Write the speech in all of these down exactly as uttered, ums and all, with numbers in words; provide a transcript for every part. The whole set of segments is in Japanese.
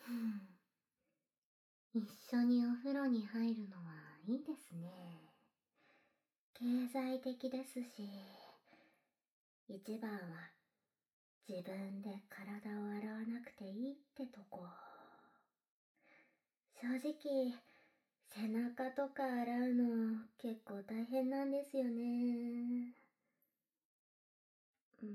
ふん。一緒にお風呂に入るのはいいですね。経済的ですし、一番は自分で体を洗わなくていいってとこ。正直、背中とか洗うの結構大変なんですよね。うん。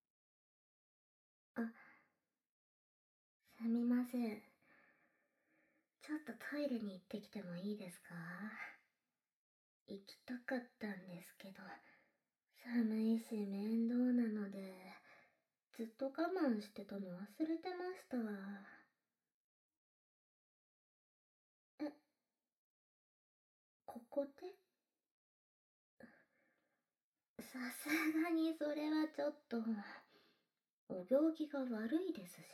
あ、すみません。ちょっとトイレに行ってきてもいいですか？行きたかったんですけど、寒いし面倒なので、ずっと我慢してたの忘れてましたわ。え、ここで？さすがにそれはちょっと、お行儀が悪いですし。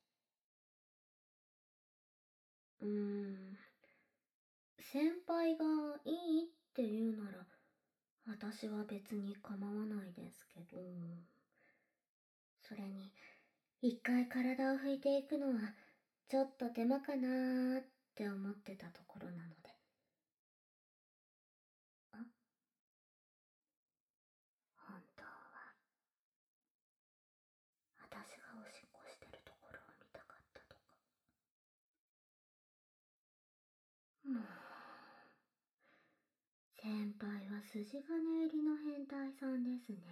うーん、先輩がいいって言うなら、私は別に構わないですけど。それに、一回体を拭いていくのは、ちょっと手間かなーって思ってたところなので。あ、本当は、私がおしっこしてるところを見たかったとか。もう、先輩は筋金入りの変態さんですね。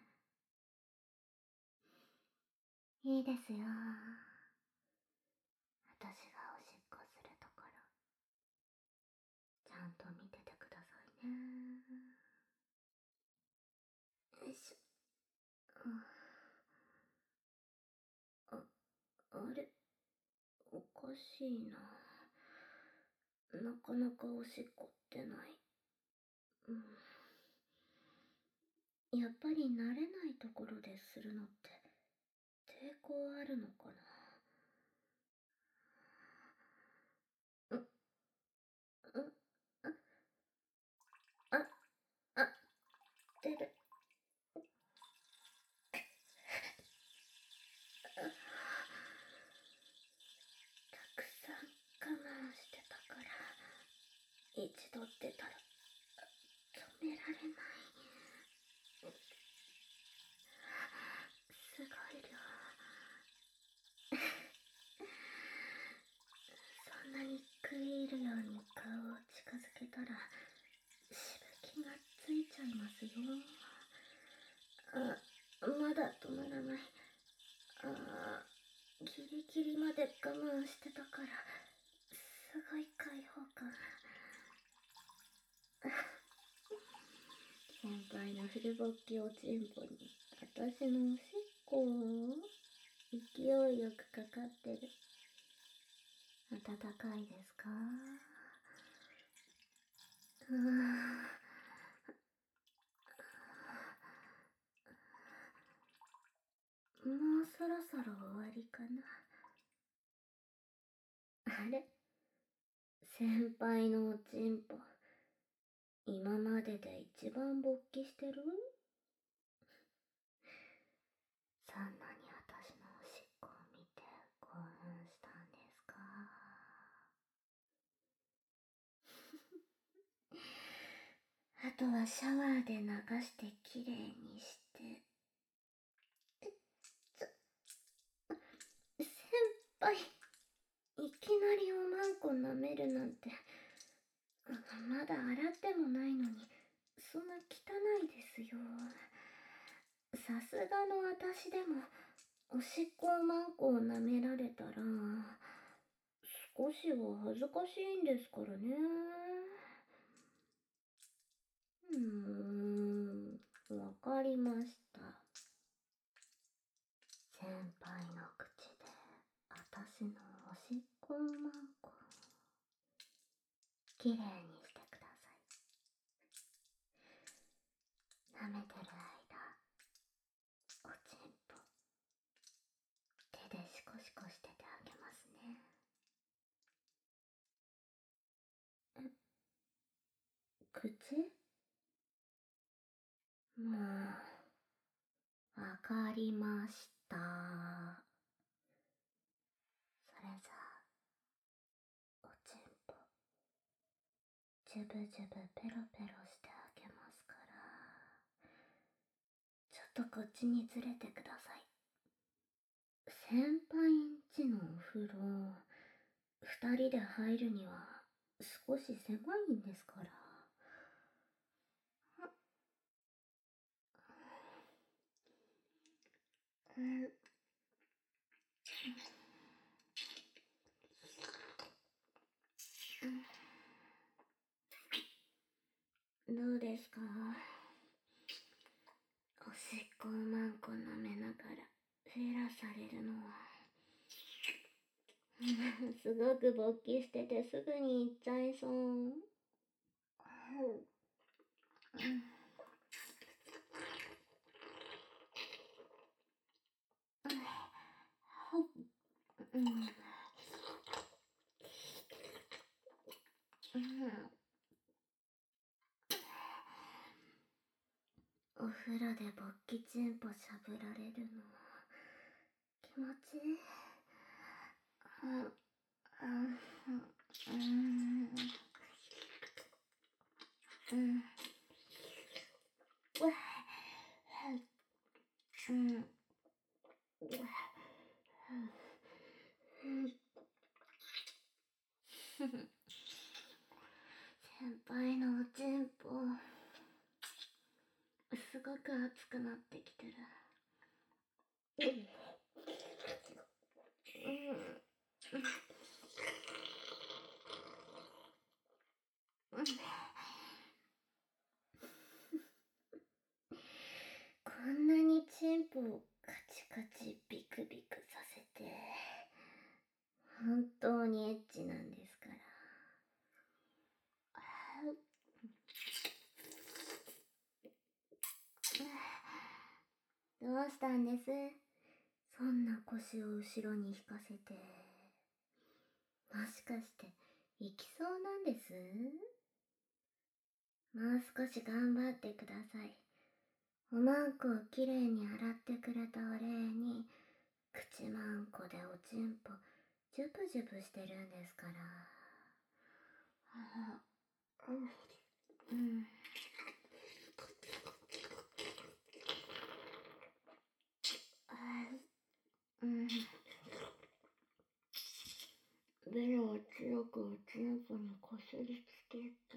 いいですよ。私がおしっこするところ、ちゃんと見ててくださいね。よいしょ。あ、あれ、おかしいな。なかなかおしっこってない。うん。やっぱり慣れないところでするのって抵抗あるのかな。う、う、あ、あ、あ、出る。たくさん我慢してたから、一度出たら止められない。すごい量。そんなに食い入るように顔を近づけたら、しぶきがついちゃいますよ。あ、まだ止まらない。あ、ギリギリまで我慢してたから、すごい解放感。先輩のフルボッキおちんぽに、私のおしっこを勢いよくかかってる。暖かいですか？うーん。もうそろそろ終わりかな。あれ、先輩のおちんぽ、今までで一番勃起してる？そんなに私のおしっこを見て興奮したんですか？あとはシャワーで流してきれいにして。先輩、いきなりおまんこ舐めるなんて、まだ洗ってもないのに、そんな汚いですよ。さすがの私でも、おしっこおまんこを舐められたら、少しは恥ずかしいんですからね。うーん、わかりました。先輩の口で、私のおしっこおまんこ、きれいにしてください。舐めてる間、おちんぽ、手でシコシコしててあげますね。え、口？もう、わかりました。それじゃあ、 ジュブジュブペロペロしてあげますから。ちょっとこっちにずれてください。先輩んちのお風呂、二人で入るには少し狭いんですから。うん、どうですか？おしっこをまんこ舐めながらフェラされるのはすごく勃起しててすぐに行っちゃいそう。うん、お風呂で勃起チンポしゃぶられるの気持ちいい。うんうんうんうんうん先輩のおちんぽすごく熱くなってきてる。こんなにチンポをカチカチビクビクさせて本当にエッチなんですから。どうしたんです？そんな腰を後ろに引かせて。もしかして行きそうなんです？もう少し頑張ってください。おまんこをきれいに洗ってくれたお礼に、口まんこでおちんぽジュブジュブしてるんですから。うん。うん。ベロを強くおちんぽにこすりつけて、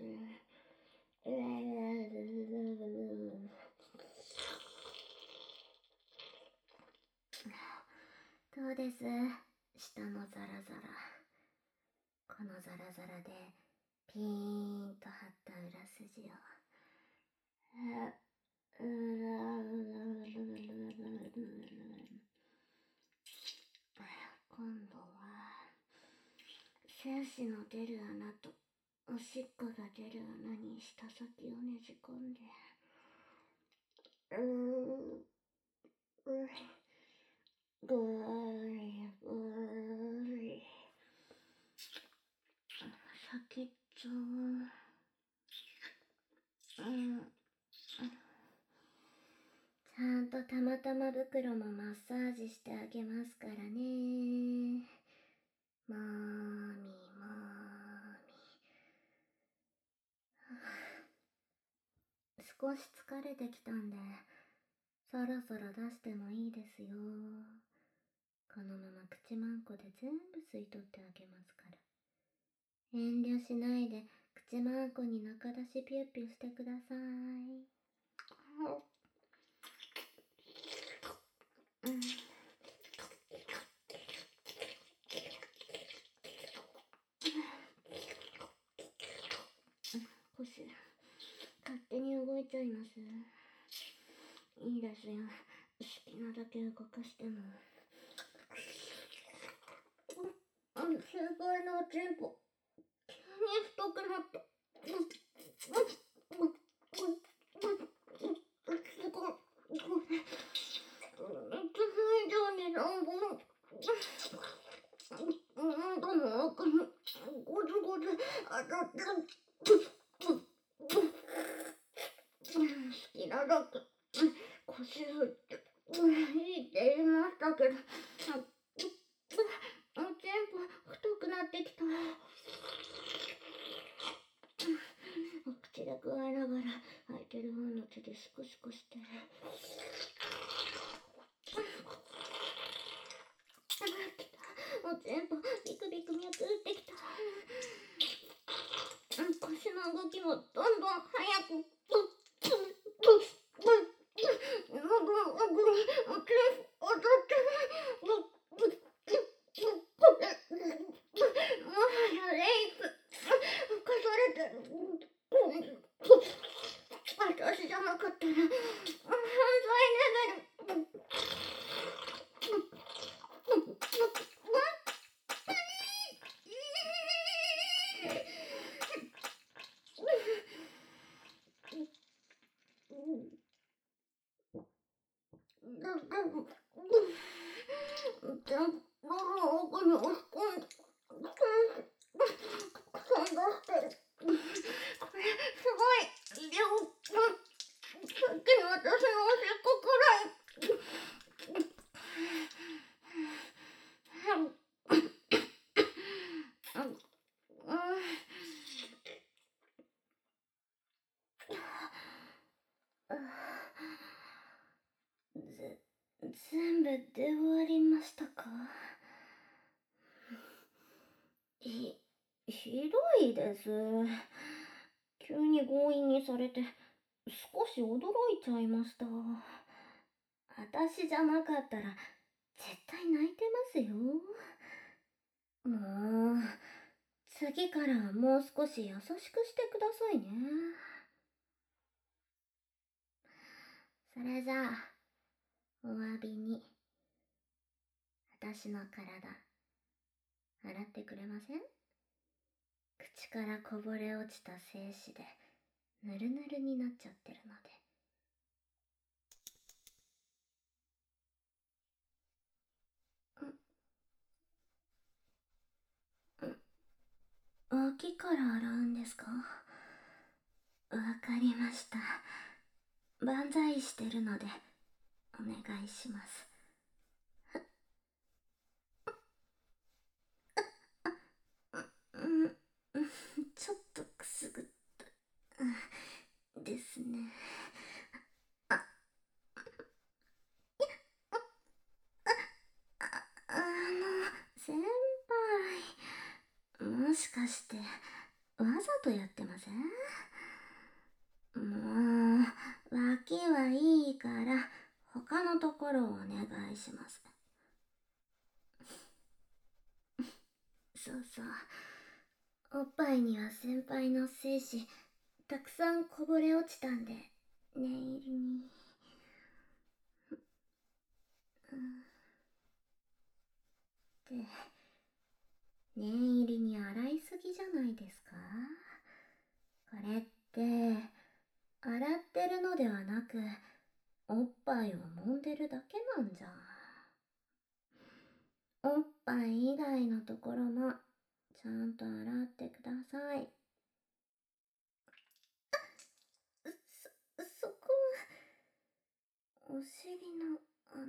どうです？下のザラザラ。このザラザラでピーンと張った裏筋を。今度は精子の出る穴とおしっこが出る穴に舌先をねじ込んで、うーうぐーりぐーり、先っちょを、うん、ちゃんとたまたま袋もマッサージしてあげますからね。まーみまーみ。少し疲れてきたんで、そろそろ出してもいいですよ。このまま口まんこで全部吸い取ってあげますから。遠慮しないで口まんこに中出しピュッピュしてください。うん、腰勝手に動いちゃいます。いいですよ、好きなだけ動かしても。あの先輩のおちんぽ急に太くなった。すごいいつも以上に乱暴の喉の奥にゴツゴツ当たってる。好きなだけ腰振っていいって言いましたけど、おちんぽ太くなってきた。 でシクシクして。おちんぽビクビク脈打ってきた。腰の動きもどんどん速く。もはやレイプ。犯されてる。私じゃなかったら犯罪レベル。奥に押し込んで感動してる。これすごい量。さっきの私のおしっこくらい。ぜ全部出終わりましたか？ひひどいです。急に強引にされて少し驚いちゃいました。私じゃなかったら絶対泣いてますよ。もう次からはもう少し優しくしてくださいね。それじゃあお詫びに私の体洗ってくれません？口からこぼれ落ちた精子でぬるぬるになっちゃってるので。脇から洗うんですか？わかりました。万歳してるのでお願いします。うん、ちょっとくすぐったですね。あ、あの先輩、もしかしてわざとやってません？もう脇はいいから他のところをお願いします。そうそう、おっぱいには先輩の精子たくさんこぼれ落ちたんで念入りに。って念入りに洗いすぎじゃないですか？これって洗ってるのではなくおっぱいを揉んでるだけなんじゃ。おっぱい以外のところもちゃんと洗ってください。そ、そこはお尻の穴。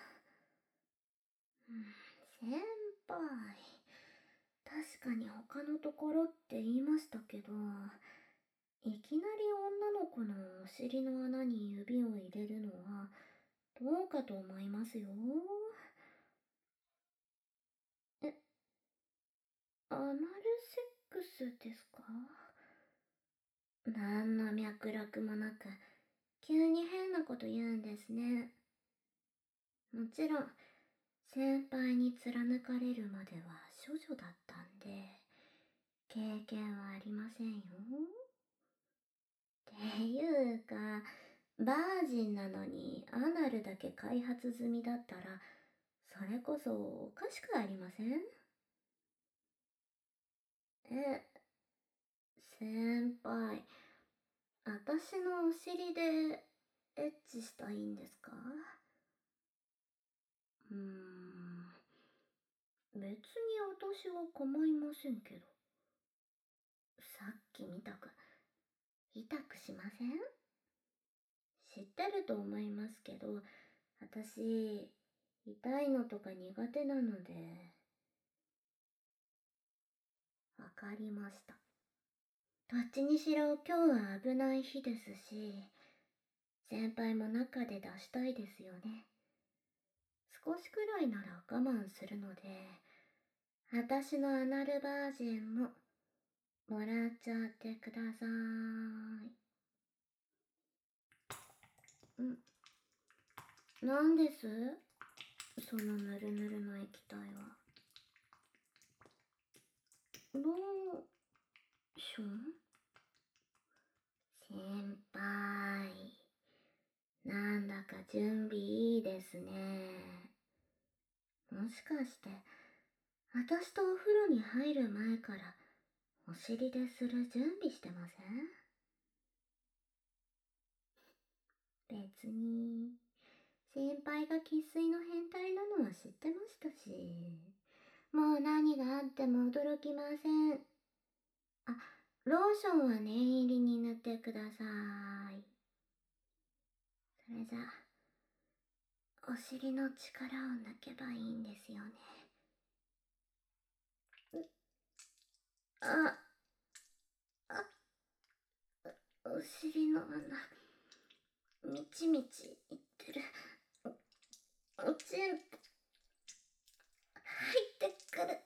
うん、先輩、確かに他のところって言いましたけど、いきなり女の子のお尻の穴に指を入れるのはどうかと思いますよ。え、アナルセックスですか？なんの脈絡もなく急に変なこと言うんですね。もちろん先輩に貫かれるまでは処女だったんで経験はありませんよ。っていうかバージンなのにアナルだけ開発済みだったらそれこそおかしくありません？え、先輩、私のお尻でエッチしたいんですか？うーん、別に私は構いませんけど。さっき見たく痛くしません？知ってると思いますけど、私痛いのとか苦手なので。わかりました。どっちにしろ今日は危ない日ですし、 先輩も中で出したいですよね。少しくらいなら我慢するので、私のアナルバージンももらっちゃってくださーい。んなんですそのぬるぬるの液体は。ローション？先輩、なんだか準備いいですね。もしかして、私とお風呂に入る前からお尻でする準備してません？別に、先輩が生粋の変態なのは知ってましたし、もう何があっても驚きません。あ、ローションは念入りに塗ってください。それじゃ、お尻の力を抜けばいいんですよね。あ、あ、お尻の穴、みちみちいってる。おちんぽ、入ってくる。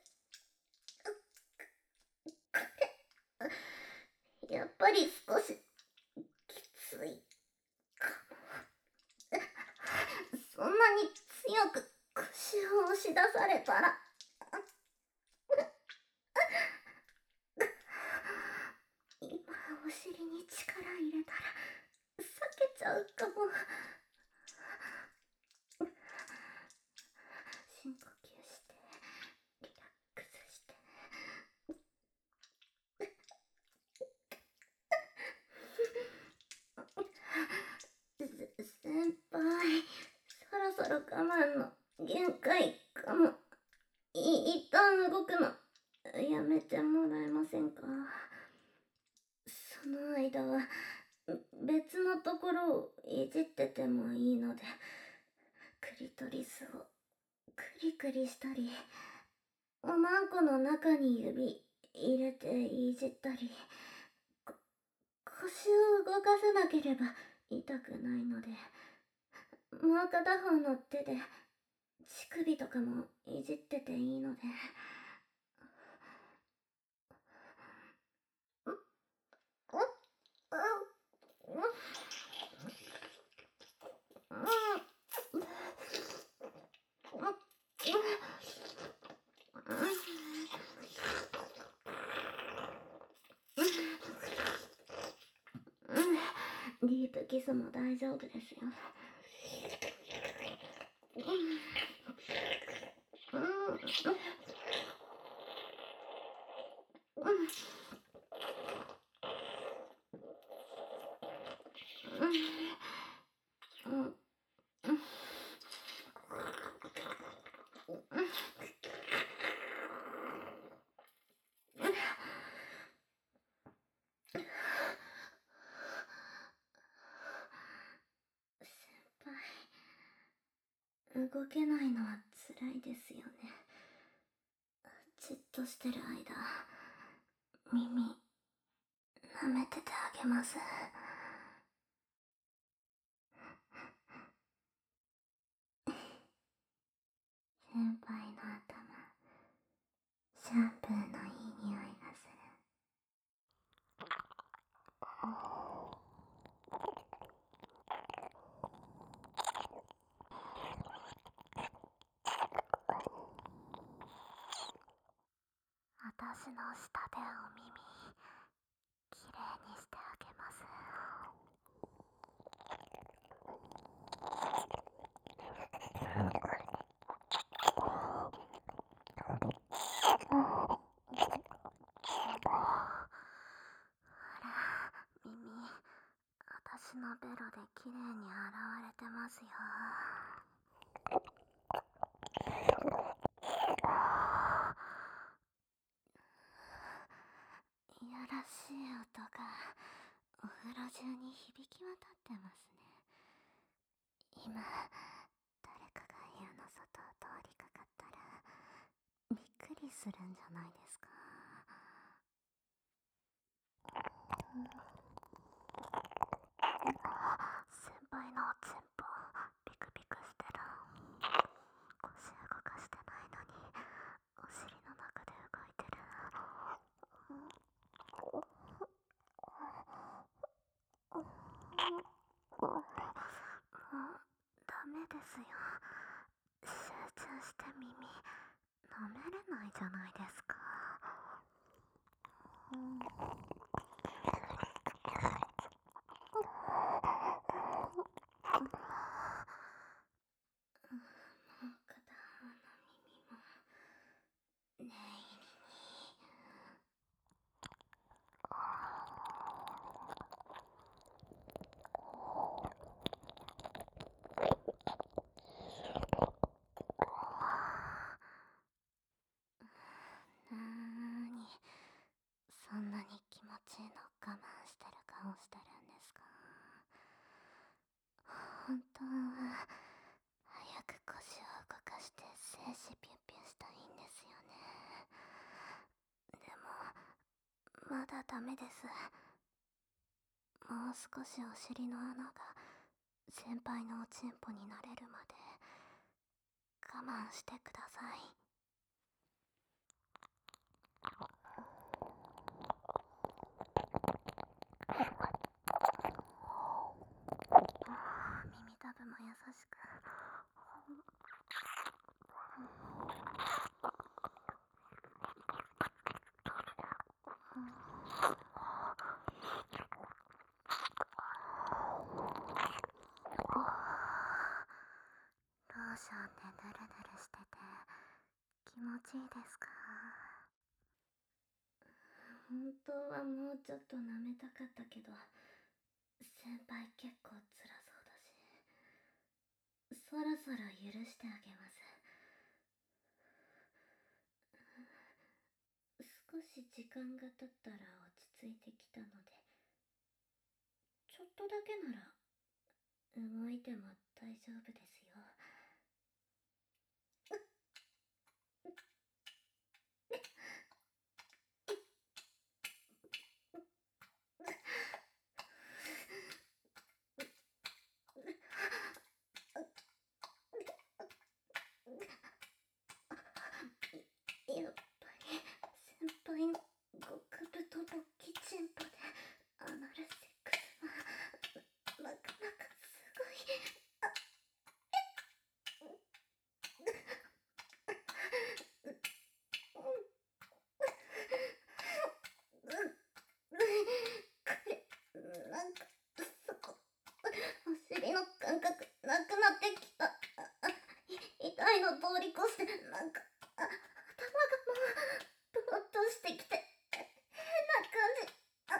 やっぱり少し、きついかも。そんなに強く腰を押し出されたら、今お尻に力入れたら、裂けちゃうかも。深呼吸して、リラックスして。先輩、そろそろ我慢の限界かも。い一旦動くのやめてもらえませんか？その間は別のところをいじっててもいいので、クリトリスをクリクリしたり、おまんこの中に指入れていじったり、こ腰を動かさなければ痛くないので、もう片方の手で乳首とかもいじってていいので。ディープキスも大丈夫ですよ。動けないのは辛いですよね。じっとしてる間、耳舐めててあげます。先輩の頭、シャンプーのいい匂いがする。私の舌でお耳、きれいにしてあげます。ほら、耳、私のベロできれいに洗われてますよ。いやらしい音がお風呂中に響き渡ってますね。今、誰かが部屋の外を通りかかったらびっくりするんじゃないですか？先輩ですよ。集中して耳舐めれないじゃないですか。うん、もう片方の耳も念入りに。なーに、そんなに気持ちいいの我慢してる顔してるんですか？本当は早く腰を動かして精子ピュンピュンしたいんですよね。でもまだダメです。もう少しお尻の穴が先輩のおちんぽになれるまで我慢してください。耳たぶも優しく。ローションでヌルヌルしてて気持ちいいですか？本当はもうちょっと舐めたかったけど、先輩結構辛そうだし、そろそろ許してあげます。少し時間が経ったら落ち着いてきたので、ちょっとだけなら動いても大丈夫ですよ。やっぱり先輩の極太のキチンポでアナルセックスはなかなかすごい。なんかそこお尻の感覚なくなってきた。痛いの通り越してなんかあ頭がもうプロッとしてきて変な感じ。あ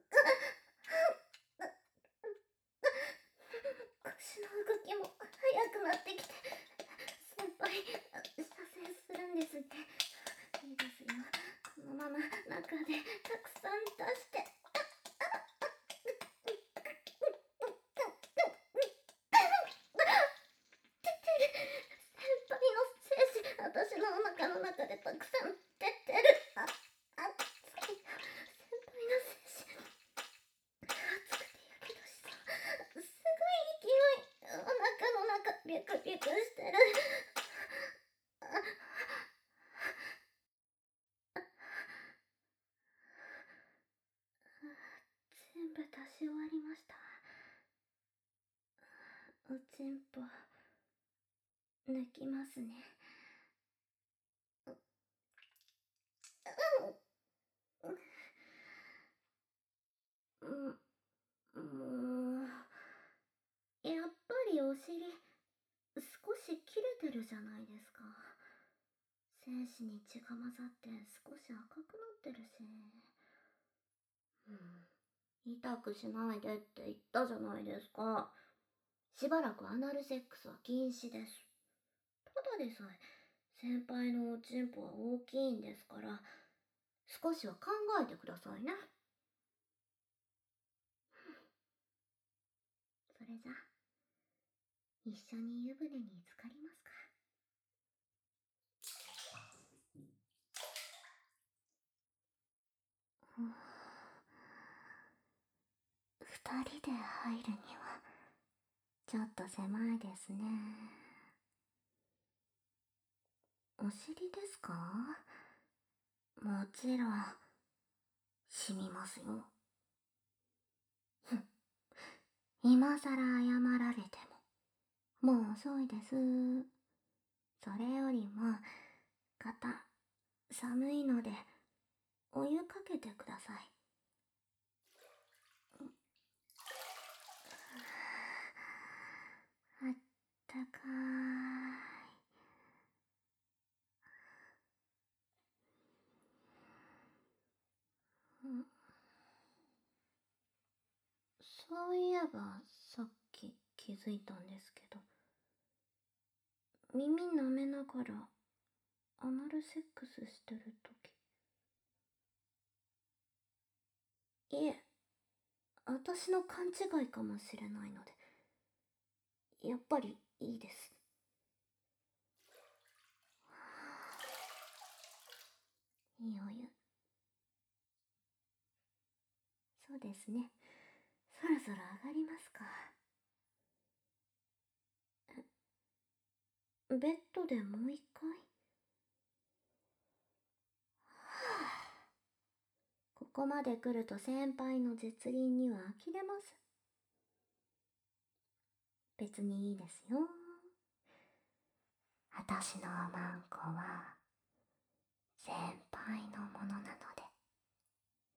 腰の動きも速くなってきて、先輩射精するんですね。いいですよ、このまま中でたくさん出して。先輩の精子私のお腹の中でたくさん出てる。ああつい先輩の精子熱くてやけどしそう。すごい勢い。お腹の中ビクビクしてる。あ全部出し終わりました。おちんぽ抜きますね。うん、もうやっぱりお尻少し切れてるじゃないですか。精子に血が混ざって少し赤くなってるし。うん、痛くしないでって言ったじゃないですか。しばらくアナルセックスは禁止です。ただでさえ先輩のおちんぽは大きいんですから、少しは考えてくださいね。それじゃ一緒に湯船に浸かりますか。二人で入るにはちょっと狭いですね。お尻ですか？もちろん染みますよ。今さら謝られてももう遅いです。それよりも、肩、寒いので、お湯かけてください。あったかーい。そういえば、さっき気づいたんですけど、耳舐めながら、アナルセックスしてるとき。いえ、私の勘違いかもしれないので、やっぱりいいです。いいお湯。そうですね。そろそろ上がりますか。ベッドでもう一回。ここまで来ると先輩の実輪には呆れます。別にいいですよ。私のおまんこは先輩のものなので。